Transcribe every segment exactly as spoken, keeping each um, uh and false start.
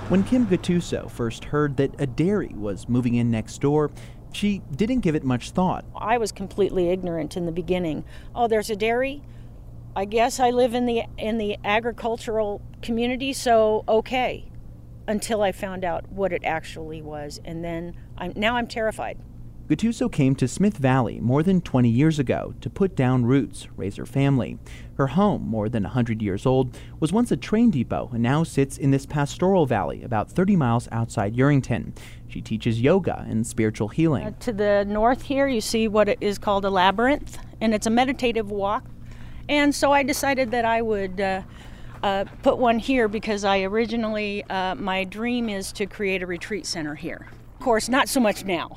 When Kim Gattuso first heard that a dairy was moving in next door, she didn't give it much thought. I was completely ignorant in the beginning. Oh, there's a dairy? I guess I live in the in the agricultural community, so okay. Until I found out what it actually was, and then I'm, now I'm terrified. Gattuso came to Smith Valley more than twenty years ago to put down roots, raise her family. Her home, more than one hundred years old, was once a train depot and now sits in this pastoral valley about thirty miles outside Yerington. She teaches yoga and spiritual healing. Uh, to the north here, you see what is called a labyrinth, and it's a meditative walk. And so I decided that I would uh, uh, put one here because I originally, uh, my dream is to create a retreat center here. Of course, not so much now.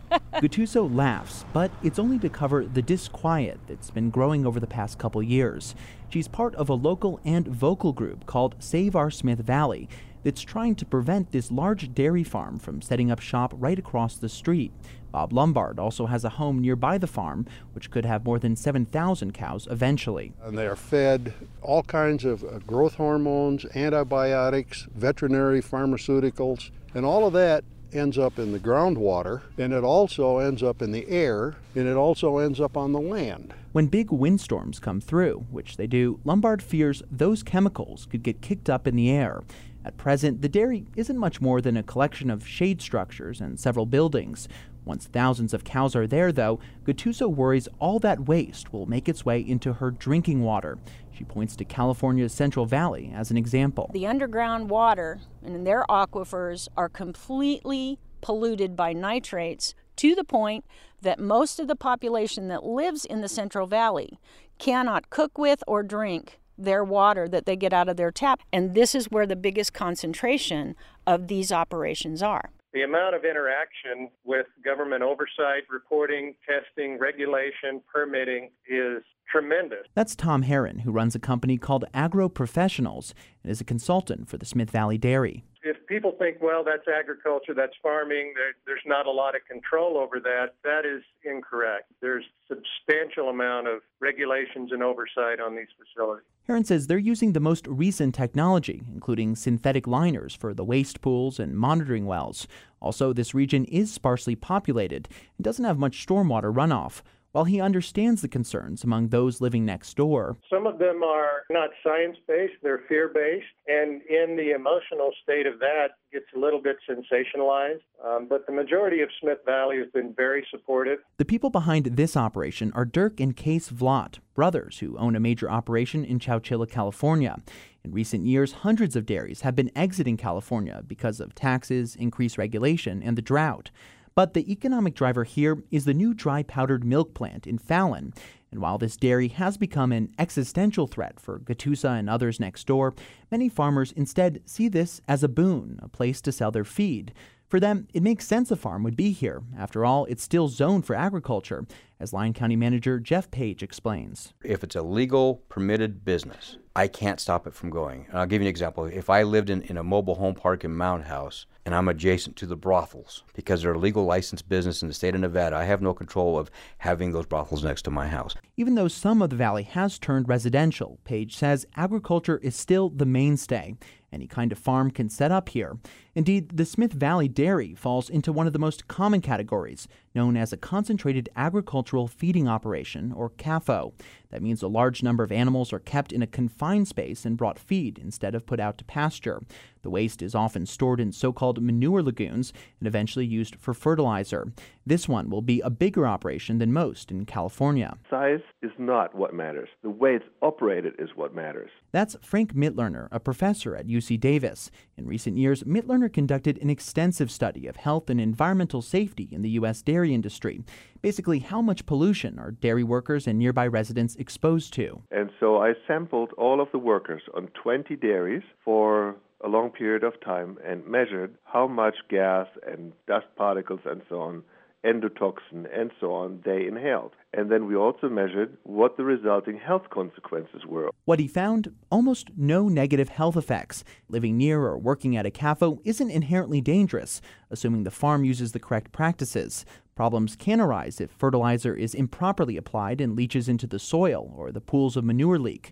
Gattuso laughs, but it's only to cover the disquiet that's been growing over the past couple years. She's part of a local and vocal group called Save Our Smith Valley that's trying to prevent this large dairy farm from setting up shop right across the street. Bob Lombard also has a home nearby the farm, which could have more than seven thousand cows eventually. And they are fed all kinds of growth hormones, antibiotics, veterinary pharmaceuticals, and all of that ends up in the groundwater, and it also ends up in the air, and it also ends up on the land. When big windstorms come through, which they do, Lombard fears those chemicals could get kicked up in the air. At present, the dairy isn't much more than a collection of shade structures and several buildings. Once thousands of cows are there, though, Gattuso worries all that waste will make its way into her drinking water. She points to California's Central Valley as an example. The underground water and their aquifers are completely polluted by nitrates to the point that most of the population that lives in the Central Valley cannot cook with or drink their water that they get out of their tap. And this is where the biggest concentration of these operations are. The amount of interaction with government oversight, reporting, testing, regulation, permitting is tremendous. That's Tom Herron, who runs a company called Agro Professionals and is a consultant for the Smith Valley Dairy. If people think, well, that's agriculture, that's farming, there, there's not a lot of control over that, that is incorrect. There's substantial amount of regulations and oversight on these facilities. Herron says they're using the most recent technology, including synthetic liners for the waste pools and monitoring wells. Also, this region is sparsely populated and doesn't have much stormwater runoff. While he understands the concerns among those living next door, some of them are not science-based, they're fear-based, and in the emotional state of that gets a little bit sensationalized. Um, but the majority of Smith Valley has been very supportive. The people behind this operation are Dirk and Case Vlot, brothers who own a major operation in Chowchilla, California. In recent years, hundreds of dairies have been exiting California because of taxes, increased regulation, and the drought. But the economic driver here is the new dry powdered milk plant in Fallon. And while this dairy has become an existential threat for Gattuso and others next door, many farmers instead see this as a boon, a place to sell their feed. For them, it makes sense a farm would be here. After all, it's still zoned for agriculture, as Lyon County Manager Jeff Page explains. If it's a legal, permitted business, I can't stop it from going. And I'll give you an example. If I lived in, in a mobile home park in Mound House, and I'm adjacent to the brothels, because they're a legal licensed business in the state of Nevada, I have no control of having those brothels next to my house. Even though some of the valley has turned residential, Page says agriculture is still the mainstay. Any kind of farm can set up here. Indeed, the Smith Valley Dairy falls into one of the most common categories, known as a concentrated agricultural feeding operation, or C A F O. That means a large number of animals are kept in a confined space and brought feed instead of put out to pasture. The waste is often stored in so-called manure lagoons and eventually used for fertilizer. This one will be a bigger operation than most in California. Size is not what matters. The way it's operated is what matters. That's Frank Mitlerner, a professor at U C Davis. In recent years, Mitlerner conducted an extensive study of health and environmental safety in the U S dairy industry. Basically, how much pollution are dairy workers and nearby residents exposed to? And so I sampled all of the workers on twenty dairies for a long period of time and measured how much gas and dust particles and so on, endotoxin and so on, they inhaled. And then we also measured what the resulting health consequences were. What he found? Almost no negative health effects. Living near or working at a C A F O isn't inherently dangerous, assuming the farm uses the correct practices. Problems can arise if fertilizer is improperly applied and leaches into the soil or the pools of manure leak.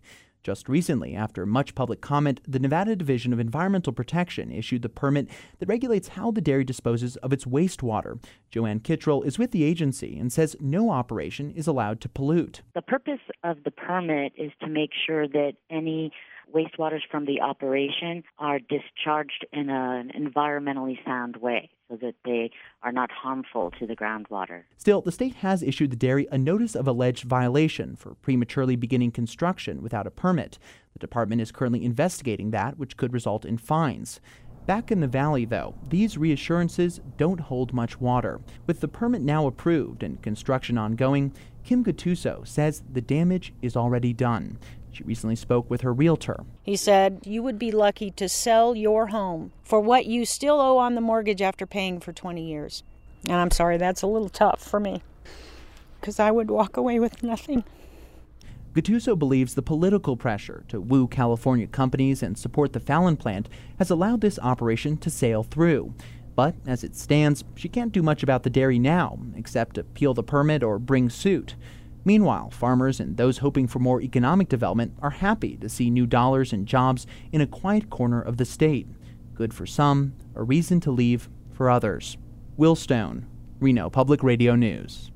Just recently, after much public comment, the Nevada Division of Environmental Protection issued the permit that regulates how the dairy disposes of its wastewater. Joanne Kittrell is with the agency and says no operation is allowed to pollute. The purpose of the permit is to make sure that any wastewaters from the operation are discharged in an environmentally sound way so that they are not harmful to the groundwater. Still, the state has issued the dairy a notice of alleged violation for prematurely beginning construction without a permit. The department is currently investigating that, which could result in fines. Back in the valley, though, these reassurances don't hold much water. With the permit now approved and construction ongoing, Kim Gattuso says the damage is already done. She recently spoke with her realtor. He said, you would be lucky to sell your home for what you still owe on the mortgage after paying for twenty years. And I'm sorry, that's a little tough for me, because I would walk away with nothing. Gattuso believes the political pressure to woo California companies and support the Fallon plant has allowed this operation to sail through. But as it stands, she can't do much about the dairy now, except appeal the permit or bring suit. Meanwhile, farmers and those hoping for more economic development are happy to see new dollars and jobs in a quiet corner of the state. Good for some, a reason to leave for others. Will Stone, Reno Public Radio News.